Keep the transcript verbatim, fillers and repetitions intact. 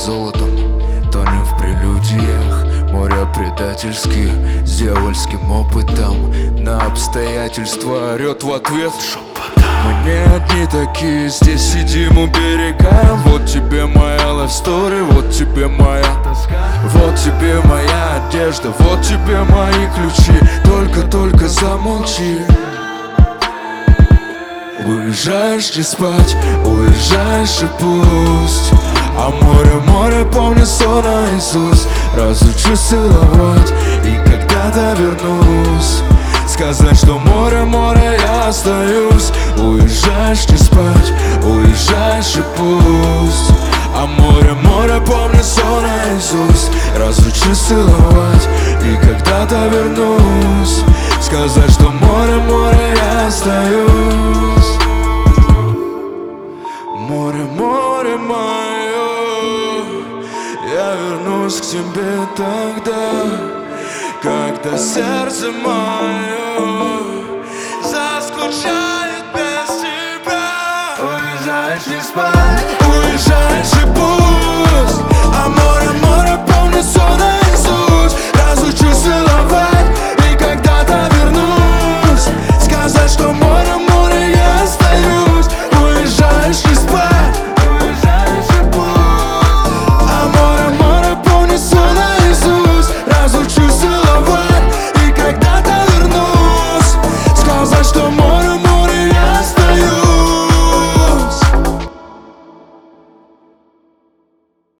золотом, тонем в прелюдиях моря предательских, с дьявольским опытом на обстоятельства орет в ответ. Мы не одни такие, здесь сидим, уберегаем. Вот тебе моя love story, вот тебе моя тоска, вот тебе моя одежда, вот тебе мои ключи. Только-только замолчи. Уезжаешь не спать, уезжаешь и пусть. А море, море, помню сон наизусть. Разучусь целовать и когда-то вернусь. Сказать, что море, море, я остаюсь. Уезжаешь не спать, уезжаешь и пусть. А море, море, помню сон наизусть. Разучусь целовать и когда-то вернусь. Сказать, что море, море, я остаюсь. Море, море мое, я вернусь к тебе тогда, когда сердце мое заскучает.